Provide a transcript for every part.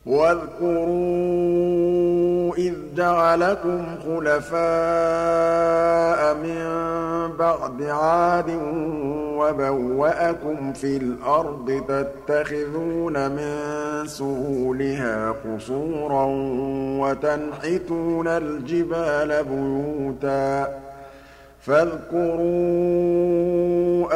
وَاذْكُرُوا إِذْ جَعَلَكُمْ خُلَفَاءَ مِن بَعْدِ عَادٍ وَبَوَّأَكُمْ فِي الْأَرْضِ تَتَّخِذُونَ مِن سُهُولِهَا قُصُورًا وَتَنْحِتُونَ الْجِبَالَ بُيُوتًا فاذكروا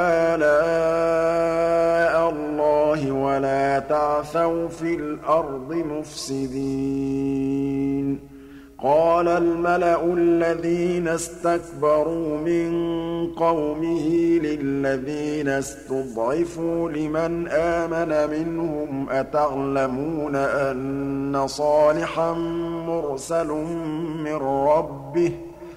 آلاء اللَّهِ وَلَا تَعْثَوْا فِي الْأَرْضِ مُفْسِدِينَ قَالَ الْمَلَأُ الَّذِينَ اسْتَكْبَرُوا مِن قَوْمِهِ لِلَّذِينَ اسْتُضْعِفُوا لِمَنْ آمَنَ مِنْهُمْ أَتَعْلَمُونَ أَنَّ صَالِحًا مُّرْسَلٌ مِّن رَّبِّهِ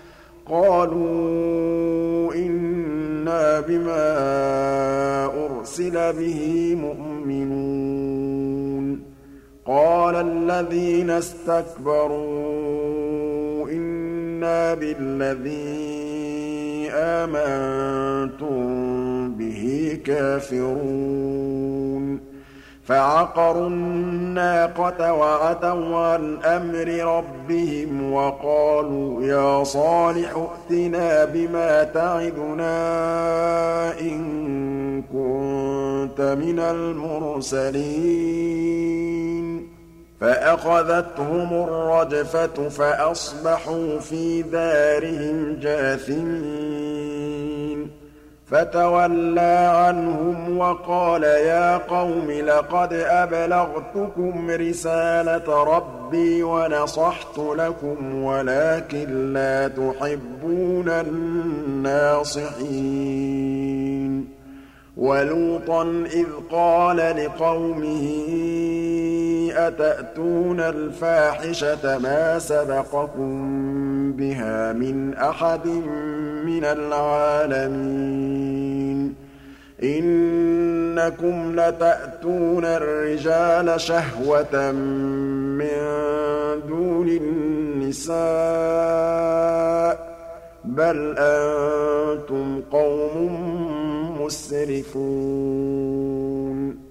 قَالُوا إِنَّا بِمَا أُرْسِلَ بِهِ مُؤْمِنُونَ قَالَ الَّذِينَ اسْتَكْبَرُوا إِنَّا بِالَّذِي آمَنتُم بِهِ كَافِرُونَ فَعَقَرُوا النَّاقَةَ وَعَتَوْا عَنْ أَمْرِ رَبِّهِمْ وَقَالُوا يَا صَالِحُ ائْتِنَا بِمَا تَعِدُنَا إِن كُنتَ مِنَ الْمُرْسَلِينَ فَأَخَذَتْهُمُ الرَّجْفَةُ فَأَصْبَحُوا فِي دَارِهِمْ جَاثِمِينَ فَتَوَلَّىٰ عَنْهُمْ وَقَالَ يَا قَوْمِ لَقَدْ أَبْلَغْتُكُمْ رِسَالَةَ رَبِّي وَنَصَحْتُ لَكُمْ وَلَٰكِن لَّا تُحِبُّونَ النَّاصِحِينَ وَلُوطًا إِذْ قَالَ لِقَوْمِهِ أَتَأْتُونَ الْفَاحِشَةَ مَا سَبَقَكُم بِهَا مِنْ أَحَدٍ مِّنَ الْعَالَمِينَ إِنَّكُمْ لَتَأْتُونَ الرِّجَالَ شَهْوَةً مِّن دُونِ النِّسَاءِ بَلْ أَنتُمْ قَوْمٌ مُّسْرِفُونَ